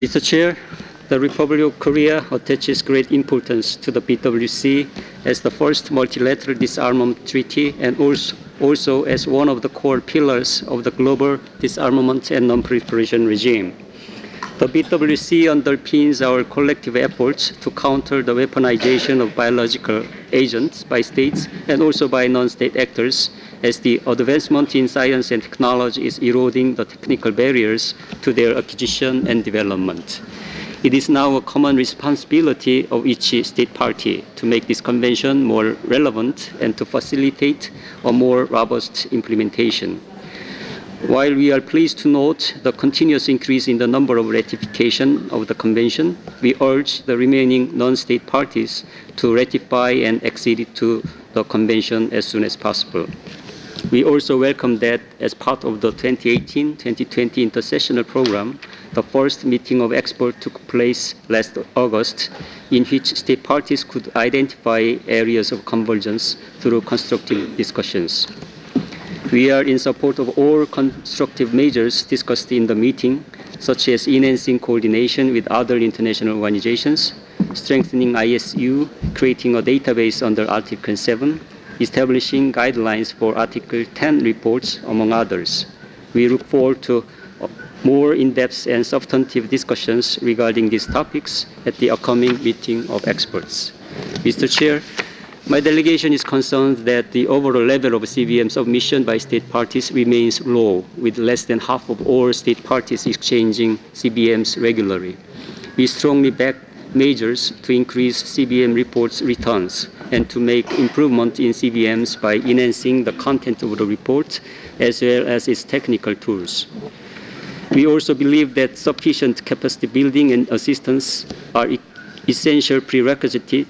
Mr. Chair, the Republic of Korea attaches great importance to the PWC as the first multilateral disarmament treaty and also as one of the core pillars of the global disarmament and non-proliferation regime. The PWC underpins our collective efforts to counter the weaponization of biological agents by states and also by non-state actors, as the advancement in science and technology is eroding the technical barriers to their acquisition and development. It is now a common responsibility of each state party to make this convention more relevant and to facilitate a more robust implementation. While we are pleased to note the continuous increase in the number of ratification of the convention, we urge the remaining non-state parties to ratify and accede to the convention as soon as possible. We also welcome that as part of the 2018-2020 intersessional program, the first meeting of experts took place last August, in which state parties could identify areas of convergence through constructive discussions. We are in support of all constructive measures discussed in the meeting, such as enhancing coordination with other international organizations, strengthening ISU, creating a database under Article 7, establishing guidelines for Article 10 reports, among others. We look forward to more in-depth and substantive discussions regarding these topics at the upcoming meeting of experts. Mr. Chair, my delegation is concerned that the overall level of CBM submission by state parties remains low, with less than half of all state parties exchanging CBMs regularly. We strongly back measures to increase CBM reports returns and to make improvement in CBMs by enhancing the content of the report as well as its technical tools. We also believe that sufficient capacity building and assistance are essential prerequisite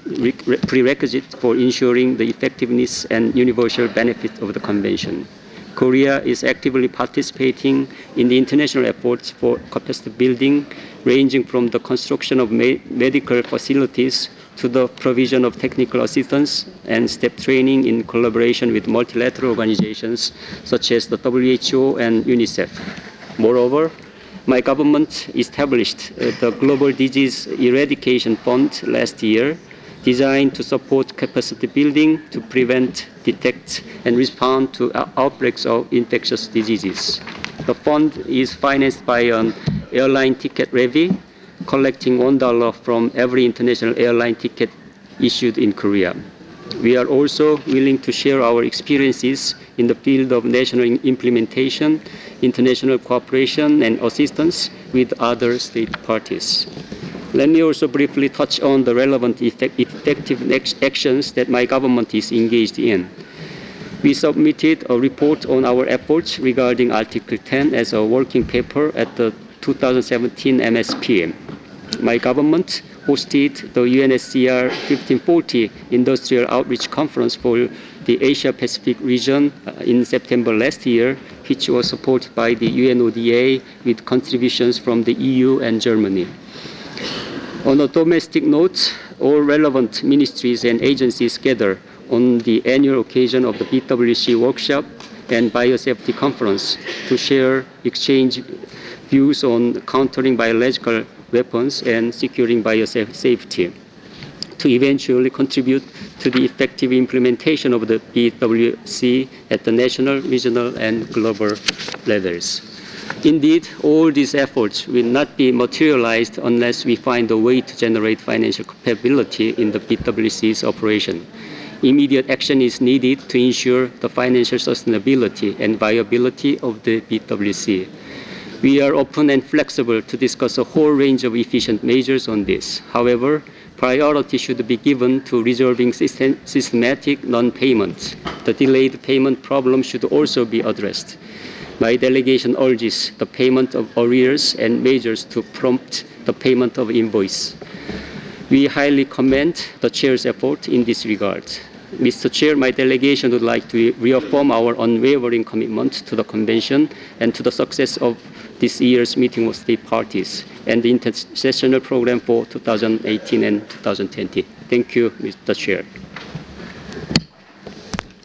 for ensuring the effectiveness and universal benefit of the convention. Korea is actively participating in the international efforts for capacity building, ranging from the construction of medical facilities to the provision of technical assistance and step training in collaboration with multilateral organizations such as the WHO and UNICEF. Moreover, my government established the Global Disease Eradication Fund last year, designed to support capacity building to prevent, detect, and respond to outbreaks of infectious diseases. The fund is financed by an airline ticket levy, collecting $1 from every international airline ticket issued in Korea. We are also willing to share our experiences in the field of national implementation, international cooperation, and assistance with other state parties. Let me also briefly touch on the relevant effective actions that my government is engaged in. We submitted a report on our efforts regarding Article 10 as a working paper at the 2017 MSP. My government hosted the UNSCR 1540 Industrial Outreach Conference for the Asia-Pacific region in September last year, which was supported by the UNODA with contributions from the EU and Germany. On a domestic note, all relevant ministries and agencies gather on the annual occasion of the PWC workshop and biosafety conference to share, exchange views on countering biological weapons and securing biosafety, to eventually contribute to the effective implementation of the PWC at the national, regional, and global levels. Indeed, all these efforts will not be materialized unless we find a way to generate financial capability in the PWC's operation. Immediate action is needed to ensure the financial sustainability and viability of the PWC. We are open and flexible to discuss a whole range of efficient measures on this. However, priority should be given to resolving systematic non-payment. The delayed payment problem should also be addressed. My delegation urges the payment of arrears and measures to prompt the payment of invoice. We highly commend the Chair's effort in this regard. Mr. Chair, my delegation would like to reaffirm our unwavering commitment to the Convention and to the success of this year's meeting of state parties and the intersessional program for 2018 and 2020. Thank you, Mr. Chair.